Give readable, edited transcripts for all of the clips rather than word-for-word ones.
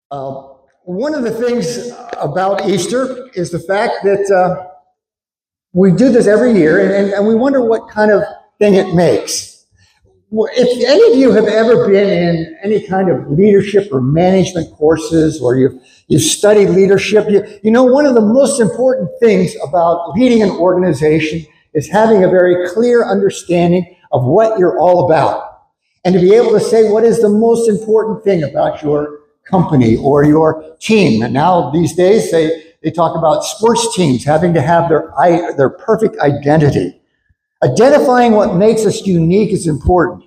Uh, One of the things about Easter is the fact that we do this every year, and we wonder what kind of thing it makes. If any of you have ever been in any kind of leadership or management courses, or you've studied leadership, you know one of the most important things about leading an organization is having a very clear understanding of what you're all about, and to be able to say what is the most important thing about your company or your team. And now these days they talk about sports teams having to have their perfect identity. Identifying what makes us unique is important.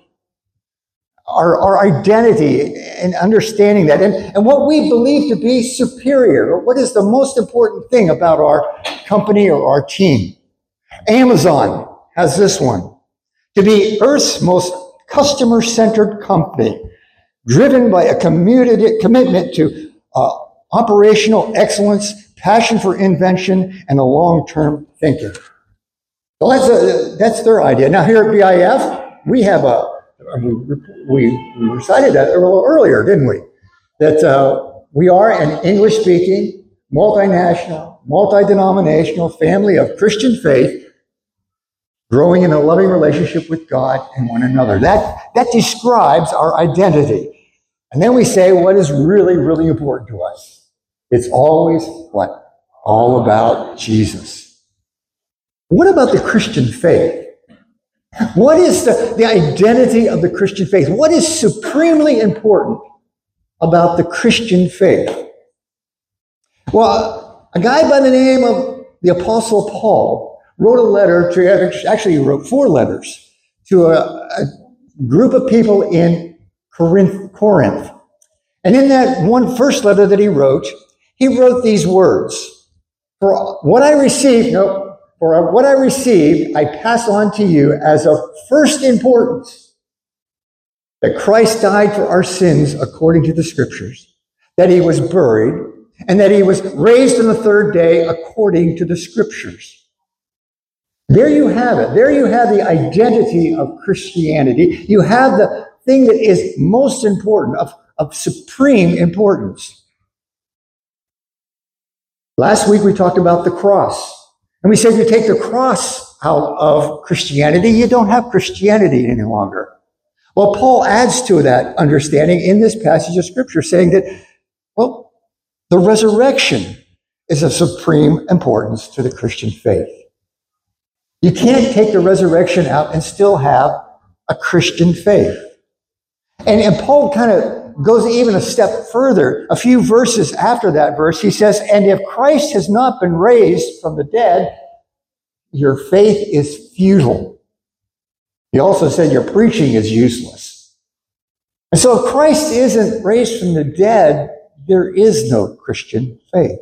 Our identity and understanding that, and what we believe to be superior, or what is the most important thing about our company or our team. Amazon has this one: to be Earth's most customer-centered company, driven by a commitment to operational excellence, passion for invention, and a long-term thinking. So that's their idea. Now here at BIF, we have we recited that a little earlier, didn't we? That we are an English-speaking, multinational, multi-denominational family of Christian faith, growing in a loving relationship with God and one another. That describes our identity. And then we say what is really, really important to us. It's always what? All about Jesus. What about the Christian faith? What is the identity of the Christian faith? What is supremely important about the Christian faith? Well, a guy by the name of the Apostle Paul wrote a letter actually he wrote 4 letters to a group of people in Corinth. And in that first letter that he wrote these words: For what I received, I pass on to you as of first importance, that Christ died for our sins according to the Scriptures, that he was buried, and that he was raised on the 3rd day according to the Scriptures. There you have it. There you have the identity of Christianity. You have the thing that is most important, of supreme importance. Last week we talked about the cross. And we said if you take the cross out of Christianity, you don't have Christianity any longer. Well, Paul adds to that understanding in this passage of Scripture, saying that, well, the resurrection is of supreme importance to the Christian faith. You can't take the resurrection out and still have a Christian faith. And Paul kind of goes even a step further. A few verses after that verse, he says, and if Christ has not been raised from the dead, your faith is futile. He also said your preaching is useless. And so if Christ isn't raised from the dead, there is no Christian faith.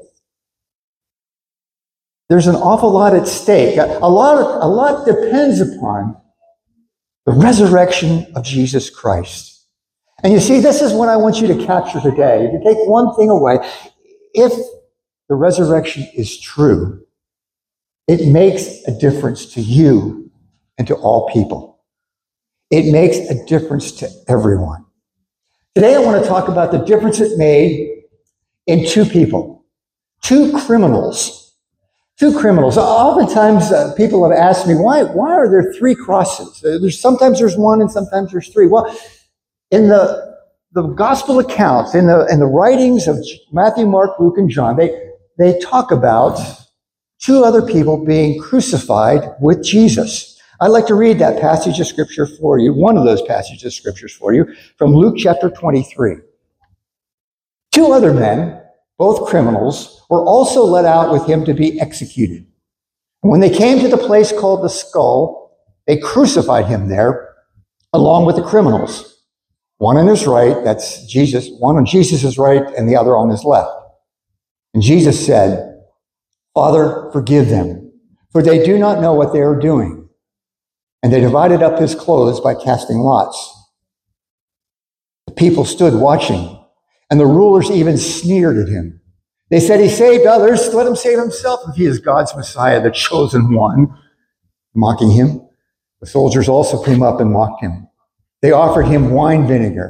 There's an awful lot at stake. A lot depends upon the resurrection of Jesus Christ. And you see, this is what I want you to capture today. If you take one thing away, if the resurrection is true, it makes a difference to you and to all people. It makes a difference to everyone. Today I want to talk about the difference it made in 2 people, 2 criminals. 2 criminals. Oftentimes people have asked me, why are there 3 crosses? Sometimes there's 1 and sometimes there's 3. Well, in the gospel accounts, in the writings of Matthew, Mark, Luke, and John, they talk about 2 other people being crucified with Jesus. I'd like to read that passage of Scripture for you, one of those passages of Scriptures for you, from Luke chapter 23. 2 other men, both criminals, were also led out with him to be executed. And when they came to the place called the Skull, they crucified him there along with the criminals. One on his right, that's Jesus, one on Jesus' right, and the other on his left. And Jesus said, Father, forgive them, for they do not know what they are doing. And they divided up his clothes by casting lots. The people stood watching, and the rulers even sneered at him. They said, he saved others, let him save himself if he is God's Messiah, the chosen one. Mocking him, the soldiers also came up and mocked him. They offered him wine vinegar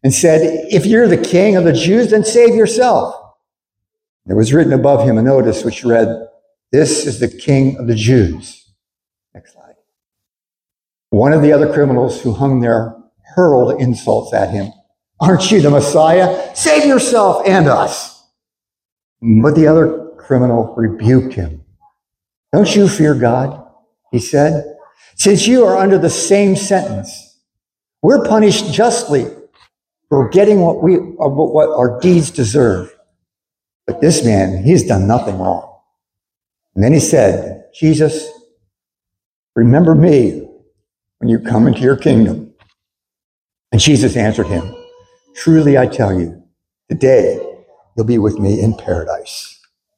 and said, "If you're the king of the Jews, then save yourself." There was written above him a notice which read, "This is the King of the Jews." Next slide. One of the other criminals who hung there hurled insults at him. "Aren't you the Messiah? Save yourself and us." But the other criminal rebuked him. "Don't you fear God?" he said. "Since you are under the same sentence, we're punished justly for getting what our deeds deserve. But this man, he's done nothing wrong." And then he said, "Jesus, remember me when you come into your kingdom." And Jesus answered him, "Truly I tell you, today you'll be with me in paradise."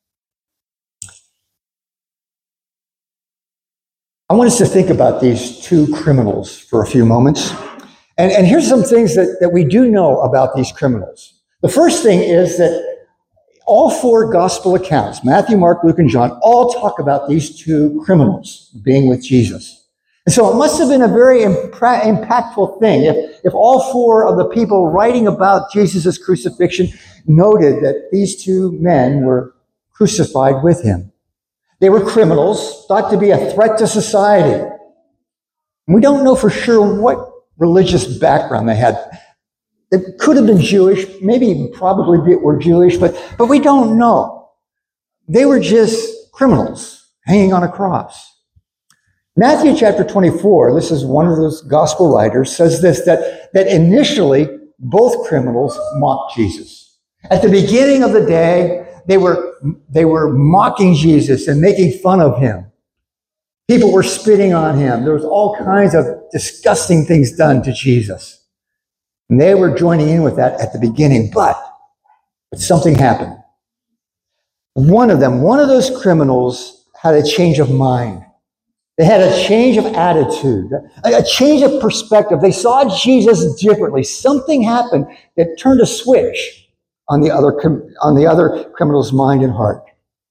I want us to think about these two criminals for a few moments. And here's some things that we do know about these criminals. The first thing is that all four gospel accounts, Matthew, Mark, Luke, and John, all talk about these two criminals being with Jesus. And so it must have been a very impactful thing if all four of the people writing about Jesus' crucifixion noted that these two men were crucified with him. They were criminals, thought to be a threat to society. We don't know for sure what religious background they had. It could have been Jewish, maybe probably were Jewish, but we don't know. They were just criminals hanging on a cross. Matthew chapter 24, this is one of those gospel writers, says this, that initially both criminals mocked Jesus. At the beginning of the day, they were mocking Jesus and making fun of him. People were spitting on him. There was all kinds of disgusting things done to Jesus. And they were joining in with that at the beginning, but something happened. One of those criminals had a change of mind. They had a change of attitude, a change of perspective. They saw Jesus differently. Something happened that turned a switch on the other criminal's mind and heart.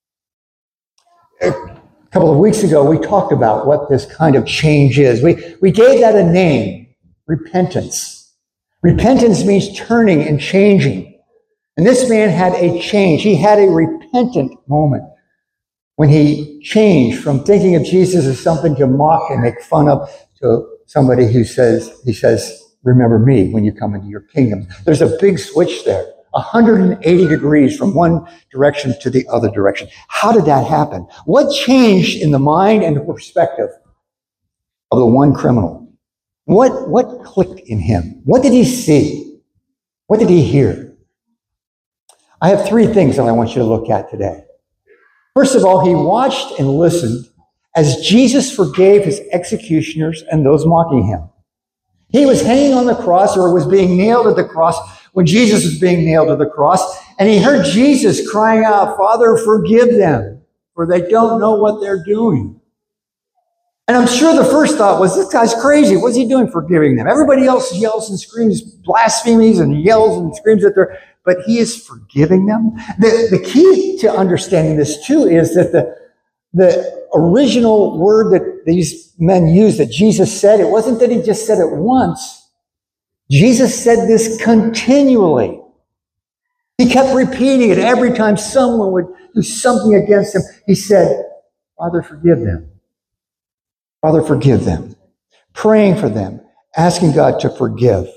A couple of weeks ago, we talked about what this kind of change is. We gave that a name, repentance. Repentance means turning and changing. And this man had a change. He had a repentant moment when he changed from thinking of Jesus as something to mock and make fun of to somebody he says, "Remember me when you come into your kingdom." There's a big switch there, 180 degrees from one direction to the other direction. How did that happen? What changed in the mind and the perspective of the one criminal? What clicked in him? What did he see? What did he hear? I have three things that I want you to look at today. First of all, he watched and listened as Jesus forgave his executioners and those mocking him. He was hanging on the cross, or was being nailed at the cross when Jesus was being nailed to the cross, and he heard Jesus crying out, "Father, forgive them, for they don't know what they're doing." And I'm sure the first thought was, this guy's crazy. What's he doing forgiving them? Everybody else yells and screams blasphemies and yells and screams at their, but he is forgiving them. The key to understanding this too is that the original word that these men used, that Jesus said, it wasn't that he just said it once. Jesus said this continually. He kept repeating it every time someone would do something against him. He said, "Father, forgive them. Father, forgive them." Praying for them, asking God to forgive.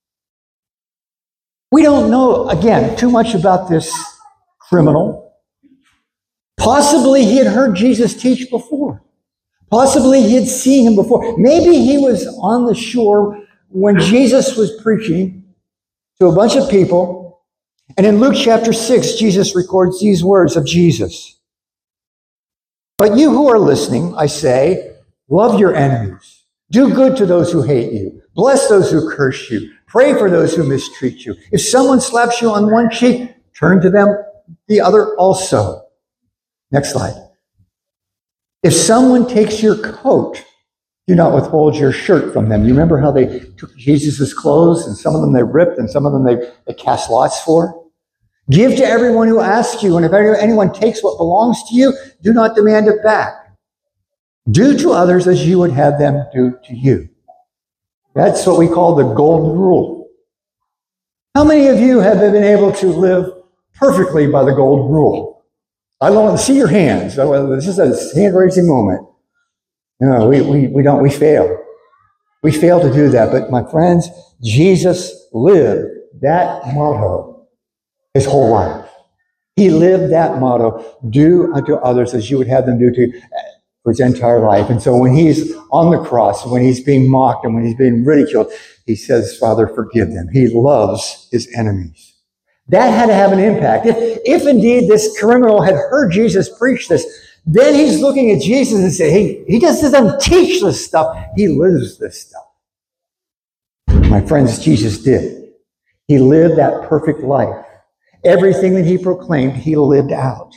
We don't know, again, too much about this criminal. Possibly he had heard Jesus teach before. Possibly he had seen him before. Maybe he was on the shore when Jesus was preaching to a bunch of people. And in Luke chapter 6, Jesus records these words of Jesus. "But you who are listening, I say, love your enemies. Do good to those who hate you. Bless those who curse you. Pray for those who mistreat you. If someone slaps you on one cheek, turn to them the other also." Next slide. "If someone takes your coat, do not withhold your shirt from them." You remember how they took Jesus' clothes, and some of them they ripped, and some of them they cast lots for? "Give to everyone who asks you, and if anyone takes what belongs to you, do not demand it back. Do to others as you would have them do to you." That's what we call the golden rule. How many of you have been able to live perfectly by the golden rule? I want to see your hands. This is a hand-raising moment. No, we don't. We fail. We fail to do that. But my friends, Jesus lived that motto his whole life. He lived that motto, do unto others as you would have them do to you, for his entire life. And so when he's on the cross, when he's being mocked and when he's being ridiculed, he says, Father, forgive them. He loves his enemies. That had to have an impact. If indeed this criminal had heard Jesus preach this, then he's looking at Jesus and saying, hey, he just doesn't teach this stuff. He lives this stuff. My friends, Jesus did. He lived that perfect life. Everything that he proclaimed, he lived out.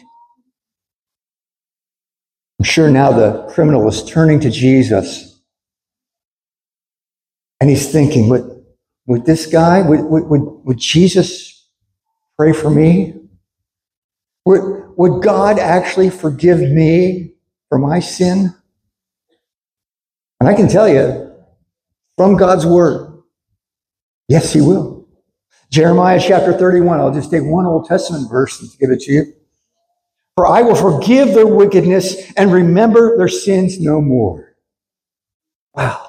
I'm sure now the criminal is turning to Jesus and he's thinking, would this guy, would Jesus pray for me? Would God actually forgive me for my sin? And I can tell you, from God's word, yes, he will. Jeremiah chapter 31, I'll just take one Old Testament verse and give it to you. For I will forgive their wickedness and remember their sins no more. Wow.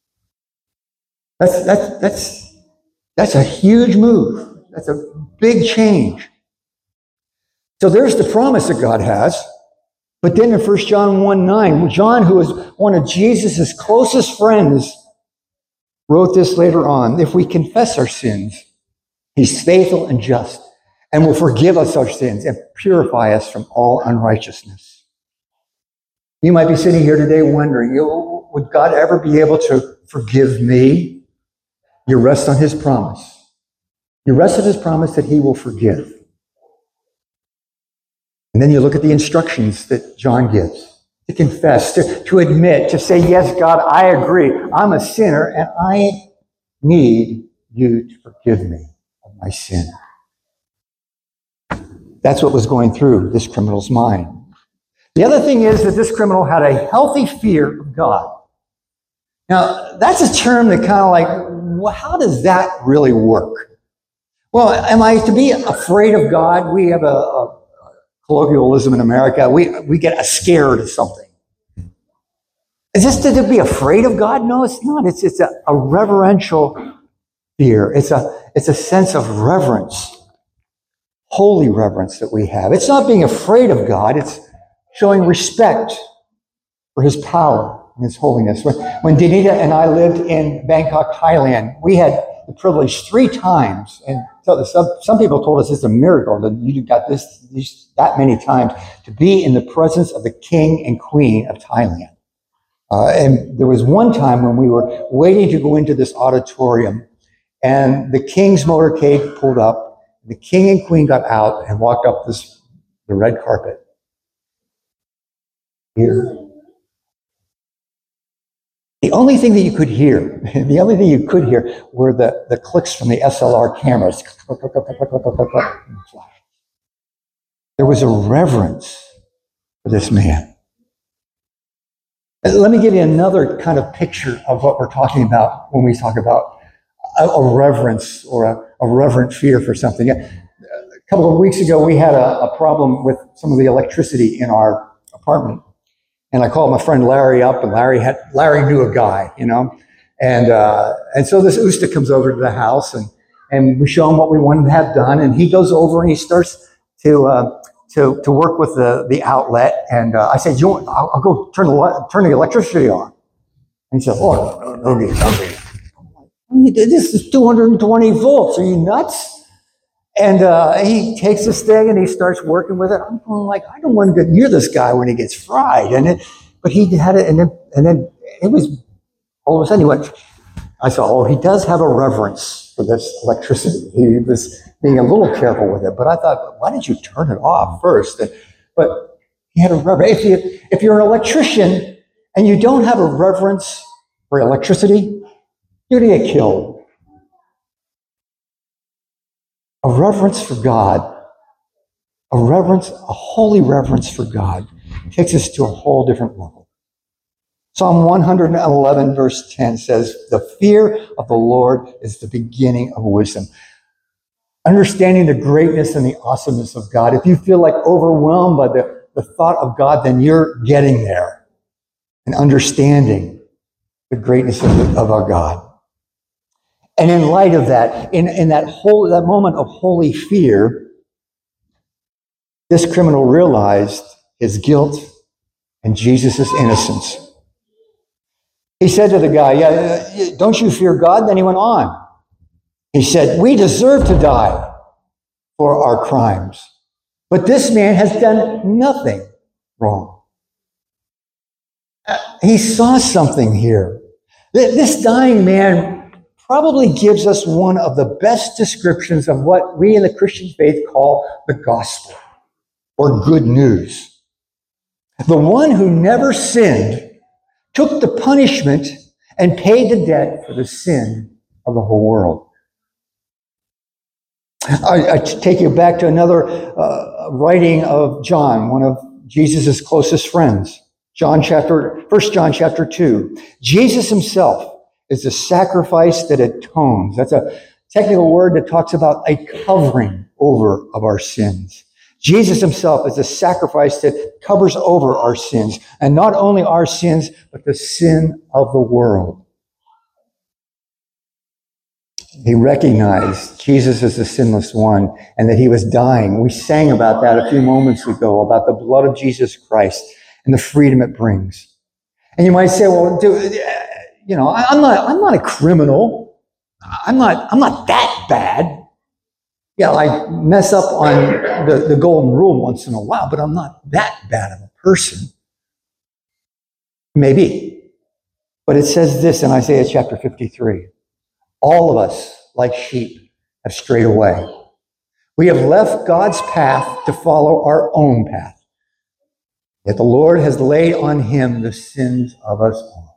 That's a huge move. That's a big change. So there's the promise that God has. But then in 1 John 1:9, John, who was one of Jesus' closest friends, wrote this later on. If we confess our sins, he's faithful and just and will forgive us our sins and purify us from all unrighteousness. You might be sitting here today wondering, would God ever be able to forgive me? You rest on his promise. You rest on his promise that he will forgive. And then you look at the instructions that John gives. To confess, to admit, to say, yes, God, I agree. I'm a sinner and I need you to forgive me of my sin. That's what was going through this criminal's mind. The other thing is that this criminal had a healthy fear of God. Now, that's a term that kind of like, well, how does that really work? Well, am I to be afraid of God? We have a colloquialism in America. We get scared of something. Is this to be afraid of God? No, it's not. It's a reverential fear. It's a sense of reverence. Holy reverence that we have. It's not being afraid of God. It's showing respect for his power and his holiness. When Danita and I lived in Bangkok, Thailand, we had the privilege 3 times, and some people told us it's a miracle that you got that many times to be in the presence of the king and queen of Thailand. And there was one time when we were waiting to go into this auditorium, and the king's motorcade pulled up. The king and queen got out and walked up the red carpet. Here. The only thing that you could hear were the clicks from the SLR cameras. There was a reverence for this man. Let me give you another kind of picture of what we're talking about when we talk about a reverence or a reverent fear for something. A couple of weeks ago, we had a problem with some of the electricity in our apartment. And I called my friend Larry up, and Larry knew a guy, and so this Usta comes over to the house, and we show him what we wanted to have done, and he goes over and he starts to work with the outlet, and I said, I'll go turn the electricity on. And he said, oh, no. This is 220 volts. Are you nuts? And he takes this thing and he starts working with it. I'm going like, I don't want to get near this guy when he gets fried. But he had it, and then it was all of a sudden he went. I saw, oh, he does have a reverence for this electricity. He was being a little careful with it. But I thought, why didn't you turn it off first? But he had a reverence. If you're an electrician and you don't have a reverence for electricity, you're going to get killed. A reverence for God, a holy reverence for God, takes us to a whole different level. Psalm 111 verse 10 says, the fear of the Lord is the beginning of wisdom. understanding the greatness and the awesomeness of God. If you feel like overwhelmed by the thought of God, then you're getting there and understanding the greatness of our God. And in light of that, in that moment of holy fear, this criminal realized his guilt and Jesus' innocence. He said to the guy, "Yeah, don't you fear God?" Then he went on. He said, "We deserve to die for our crimes, but this man has done nothing wrong." He saw something here. This dying man probably gives us one of the best descriptions of what we in the Christian faith call the gospel, or good news. The one who never sinned took the punishment and paid the debt for the sin of the whole world. I take you back to another writing of John, one of Jesus' closest friends. 1 John chapter 2. Jesus himself is the sacrifice that atones. That's a technical word that talks about a covering over of our sins. Jesus himself is the sacrifice that covers over our sins. And not only our sins, but the sin of the world. He recognized Jesus as the sinless one and that he was dying. We sang about that a few moments ago, about the blood of Jesus Christ and the freedom it brings. And you might say, well, I'm not a criminal. I'm not that bad. Yeah, I mess up on the golden rule once in a while, but I'm not that bad of a person. Maybe. But it says this in Isaiah chapter 53. All of us, like sheep, have strayed away. We have left God's path to follow our own path. Yet the Lord has laid on him the sins of us all.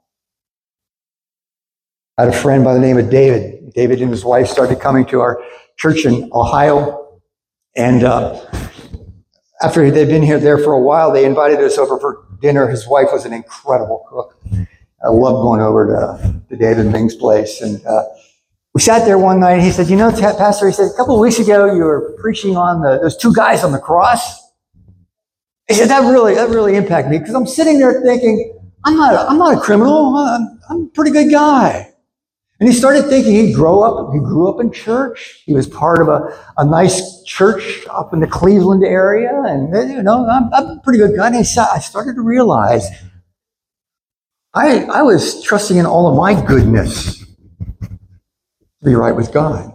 I had a friend by the name of David. David and his wife started coming to our church in Ohio. And after they'd been there for a while, they invited us over for dinner. His wife was an incredible cook. I loved going over to David Ming's place. And we sat there one night, and he said, Pastor, he said, a couple of weeks ago, you were preaching on those two guys on the cross. He said, that really impacted me, because I'm sitting there thinking, I'm not a criminal. I'm a pretty good guy. And he started thinking he grew up in church. He was part of a nice church up in the Cleveland area. And, I'm a pretty good guy. And I started to realize I was trusting in all of my goodness to be right with God.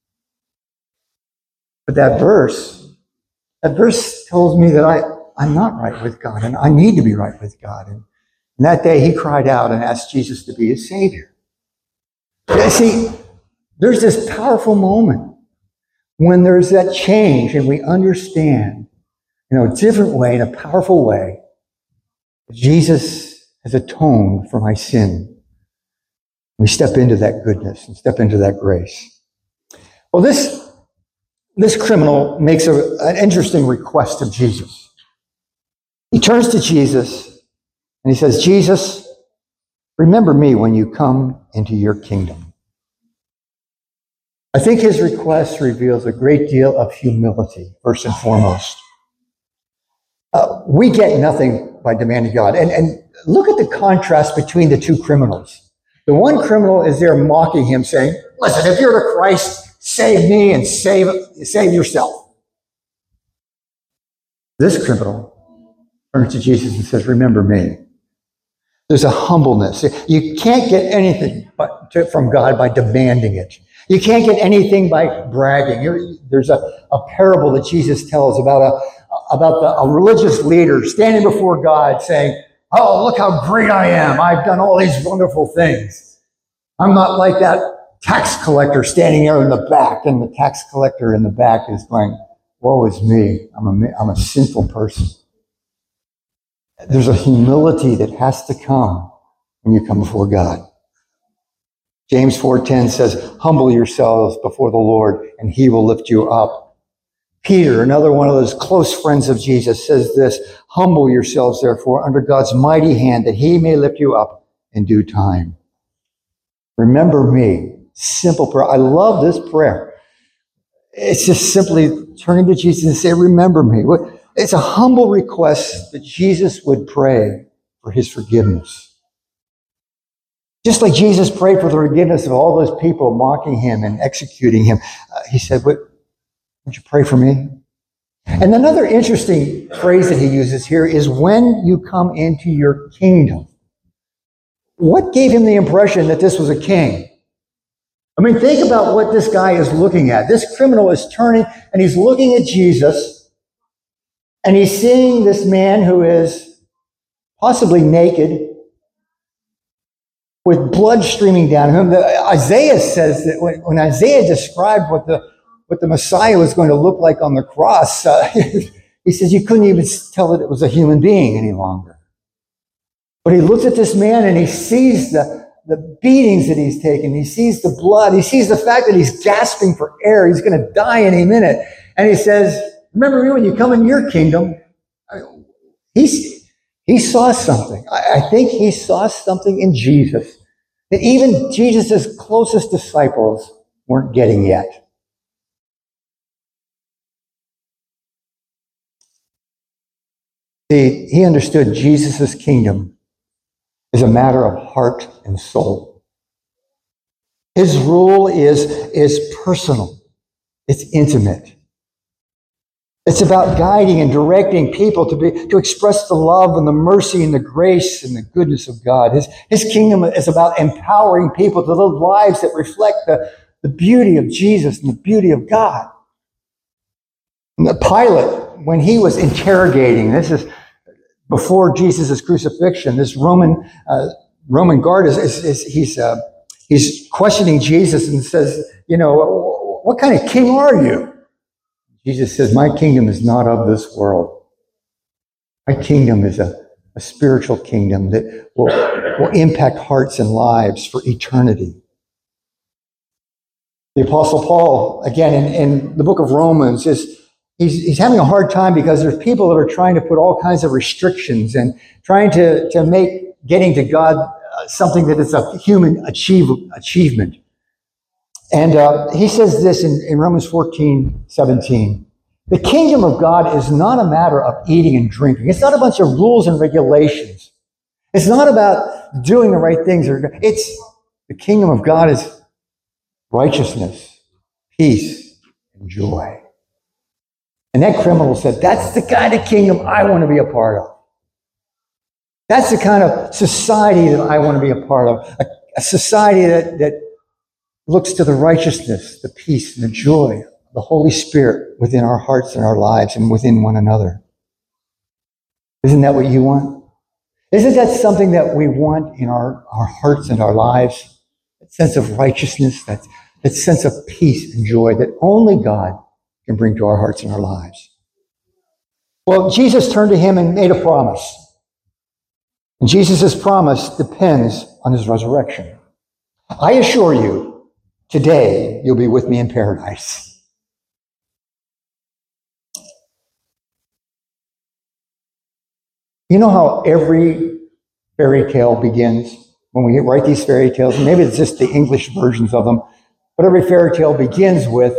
But that verse tells me that I'm not right with God, and I need to be right with God. And that day he cried out and asked Jesus to be his Savior. See, there's this powerful moment when there's that change and we understand, in a different way, in a powerful way, that Jesus has atoned for my sin. We step into that goodness and step into that grace. Well, this criminal makes an interesting request of Jesus. He turns to Jesus and he says, Jesus, remember me when you come into your kingdom. I think his request reveals a great deal of humility, first and foremost. We get nothing by demanding God. And look at the contrast between the two criminals. The one criminal is there mocking him, saying, listen, if you're the Christ, save me and save yourself. This criminal turns to Jesus and says, remember me. There's a humbleness. You can't get anything from God by demanding it. You can't get anything by bragging. There's a parable that Jesus tells about a religious leader standing before God saying, oh, look how great I am. I've done all these wonderful things. I'm not like that tax collector standing there in the back. And the tax collector in the back is going, woe is me. I'm a sinful person. There's a humility that has to come when you come before God. James 4:10 says, humble yourselves before the Lord and he will lift you up. Peter, another one of those close friends of Jesus, says this, humble yourselves therefore under God's mighty hand that he may lift you up in due time. Remember me. Simple prayer. I love this prayer. It's just simply turning to Jesus and say, remember me. It's a humble request that Jesus would pray for his forgiveness. Just like Jesus prayed for the forgiveness of all those people mocking him and executing him, he said, would you pray for me? And another interesting phrase that he uses here is when you come into your kingdom. What gave him the impression that this was a king? I mean, think about what this guy is looking at. This criminal is turning and he's looking at Jesus and he's seeing this man who is possibly naked with blood streaming down him. Isaiah says that when Isaiah described what the Messiah was going to look like on the cross, he says you couldn't even tell that it was a human being any longer. But he looks at this man and he sees the beatings that he's taken. He sees the blood. He sees the fact that he's gasping for air. He's going to die any minute. And he says, remember me when you come in your kingdom. He saw something. I think he saw something in Jesus that even Jesus' closest disciples weren't getting yet. See, he understood Jesus' kingdom is a matter of heart and soul. His rule is personal. It's intimate. It's about guiding and directing people to express the love and the mercy and the grace and the goodness of God. His kingdom is about empowering people to live lives that reflect the beauty of Jesus and the beauty of God. And the Pilate, when he was interrogating, this is before Jesus' crucifixion, this Roman guard he's questioning Jesus and says, what kind of king are you? Jesus says, my kingdom is not of this world. My kingdom is a spiritual kingdom that will impact hearts and lives for eternity. The Apostle Paul, again, in the book of Romans, he's having a hard time because there's people that are trying to put all kinds of restrictions and trying to make getting to God something that is a human achievement. And he says this in Romans 14:17. The kingdom of God is not a matter of eating and drinking. It's not a bunch of rules and regulations. It's not about doing the right things. The kingdom of God is righteousness, peace, and joy. And that criminal said, that's the kind of kingdom I want to be a part of. That's the kind of society that I want to be a part of. A society that looks to the righteousness, the peace, and the joy of the Holy Spirit within our hearts and our lives and within one another. Isn't that what you want? Isn't that something that we want in our hearts and our lives? That sense of righteousness, that sense of peace and joy that only God can bring to our hearts and our lives. Well, Jesus turned to him and made a promise. And Jesus' promise depends on his resurrection. I assure you, today, you'll be with me in paradise. You know how every fairy tale begins? When we write these fairy tales, maybe it's just the English versions of them, but every fairy tale begins with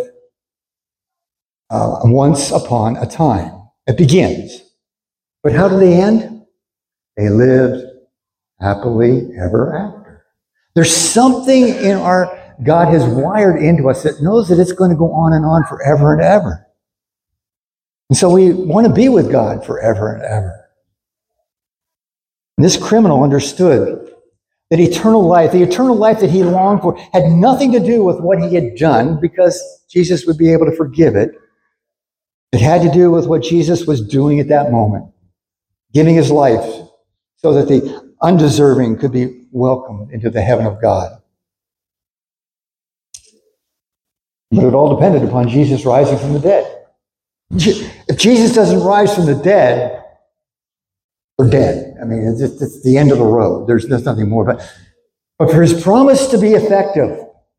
once upon a time. It begins. But how do they end? They lived happily ever after. There's something in God has wired into us that knows that it's going to go on and on forever and ever. And so we want to be with God forever and ever. And this criminal understood that eternal life, the eternal life that he longed for, had nothing to do with what he had done because Jesus would be able to forgive it. It had to do with what Jesus was doing at that moment, giving his life so that the undeserving could be welcomed into the heaven of God. But it all depended upon Jesus rising from the dead. If Jesus doesn't rise from the dead, we're dead. I mean, it's the end of the road. There's nothing more. But for his promise to be effective,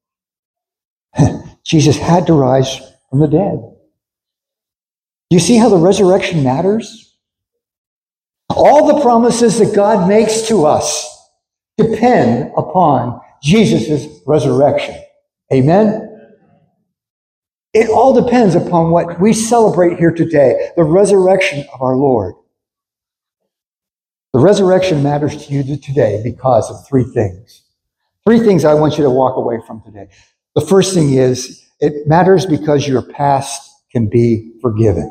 Jesus had to rise from the dead. Do you see how the resurrection matters? All the promises that God makes to us depend upon Jesus' resurrection. Amen? It all depends upon what we celebrate here today, the resurrection of our Lord. The resurrection matters to you today because of three things. Three things I want you to walk away from today. The first thing is, it matters because your past can be forgiven.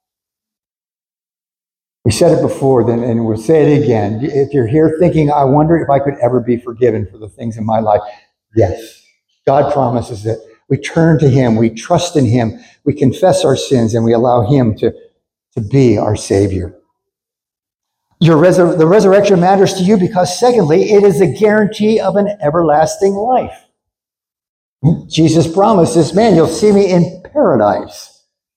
We said it before, then, and we'll say it again. If you're here thinking, I wonder if I could ever be forgiven for the things in my life, yes. God promises it. We turn to Him, we trust in Him, we confess our sins, and we allow Him to be our Savior. The resurrection matters to you because, secondly, it is a guarantee of an everlasting life. Jesus promised this, man, you'll see me in paradise.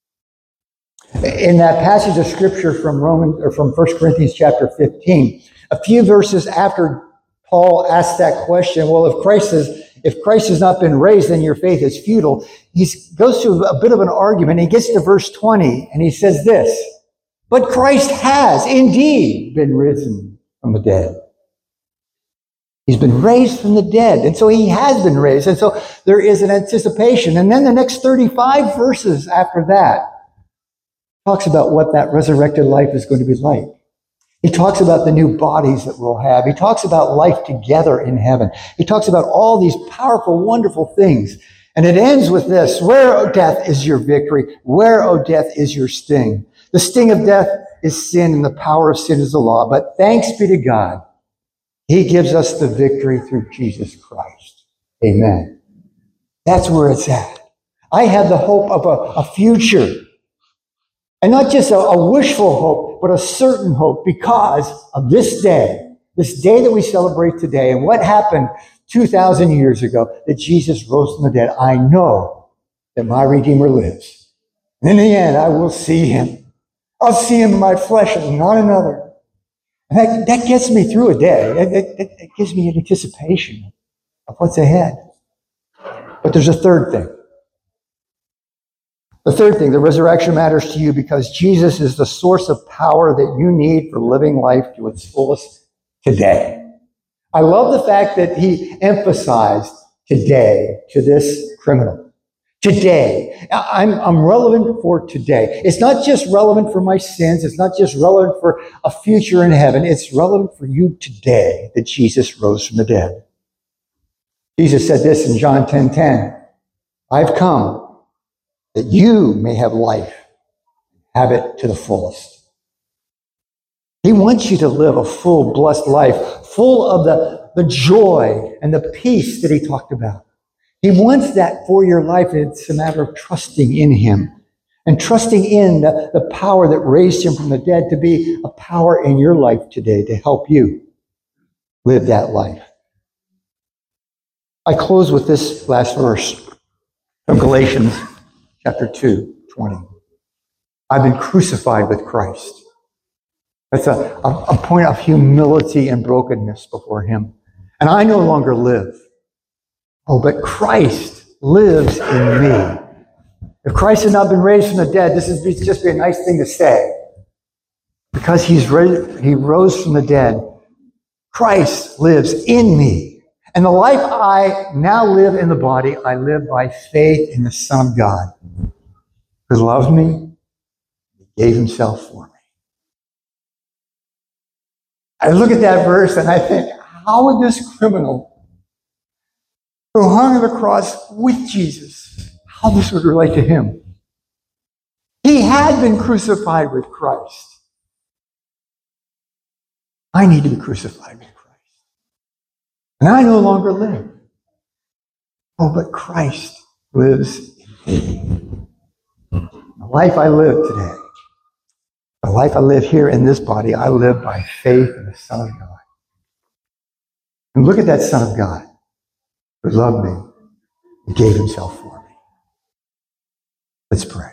In that passage of Scripture from 1 Corinthians chapter 15, a few verses after Paul asked that question, well, if Christ has not been raised, then your faith is futile. He goes through a bit of an argument. He gets to verse 20, and he says this, but Christ has indeed been risen from the dead. He's been raised from the dead, and so he has been raised, and so there is an anticipation. And then the next 35 verses after that talks about what that resurrected life is going to be like. He talks about the new bodies that we'll have. He talks about life together in heaven. He talks about all these powerful, wonderful things. And it ends with this, where, O death, is your victory? Where, O death, is your sting? The sting of death is sin, and the power of sin is the law. But thanks be to God, He gives us the victory through Jesus Christ. Amen. That's where it's at. I have the hope of a future. And not just a wishful hope, but a certain hope because of this day that we celebrate today, and what happened 2,000 years ago, that Jesus rose from the dead. I know that my Redeemer lives. And in the end, I will see Him. I'll see Him in my flesh and not another. And that gets me through a day. It gives me an anticipation of what's ahead. But there's a third thing. The third thing, the resurrection matters to you because Jesus is the source of power that you need for living life to its fullest today. I love the fact that he emphasized today to this criminal. Today. I'm relevant for today. It's not just relevant for my sins. It's not just relevant for a future in heaven. It's relevant for you today that Jesus rose from the dead. Jesus said this in John 10:10. I've come that you may have life, have it to the fullest. He wants you to live a full, blessed life, full of the joy and the peace that he talked about. He wants that for your life. It's a matter of trusting in him and trusting in the power that raised him from the dead to be a power in your life today to help you live that life. I close with this last verse from Galatians chapter 2:20. I've been crucified with Christ. That's a point of humility and brokenness before him. And I no longer live. Oh, but Christ lives in me. If Christ had not been raised from the dead, this would just be a nice thing to say. Because he rose from the dead, Christ lives in me. And the life I now live in the body, I live by faith in the Son of God, who loved me, gave himself for me. I look at that verse and I think, how would this criminal who hung on the cross with Jesus, how this would relate to him? He had been crucified with Christ. I need to be crucified with Christ. And I no longer live. Oh, but Christ lives in me. The life I live today, the life I live here in this body, I live by faith in the Son of God. And look at that Son of God who loved me and gave himself for me. Let's pray.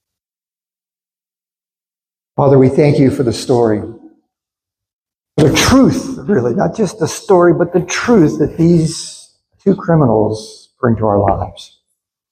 Father, we thank you for the story. The truth, really, not just the story, but the truth that these two criminals bring to our lives.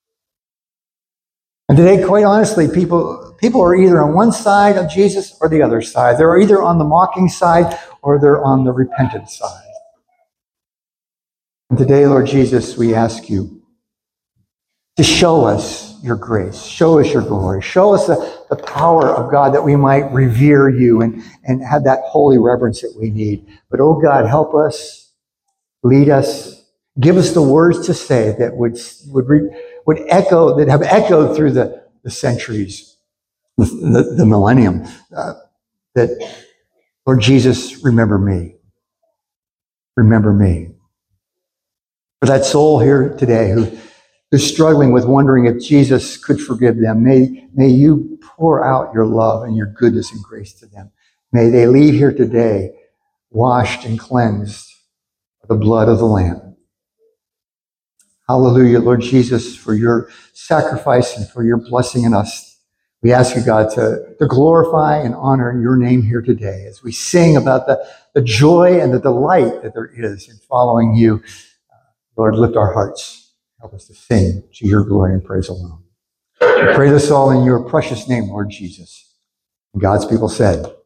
And today, quite honestly, people are either on one side of Jesus or the other side. They're either on the mocking side or they're on the repentant side. And today, Lord Jesus, we ask you to show us your grace, show us your glory, show us the power of God that we might revere you and have that holy reverence that we need. But oh God, help us, lead us, give us the words to say that would echo, that have echoed through the centuries, the millennium, that, Lord Jesus, remember me. Remember me. For that soul here today who's struggling with wondering if Jesus could forgive them, may you pour out your love and your goodness and grace to them. May they leave here today washed and cleansed by the blood of the Lamb. Hallelujah, Lord Jesus, for your sacrifice and for your blessing in us. We ask you, God, to glorify and honor your name here today as we sing about the joy and the delight that there is in following you. Lord, lift our hearts. Help us to sing to your glory and praise alone. We pray this all in your precious name, Lord Jesus. And God's people said,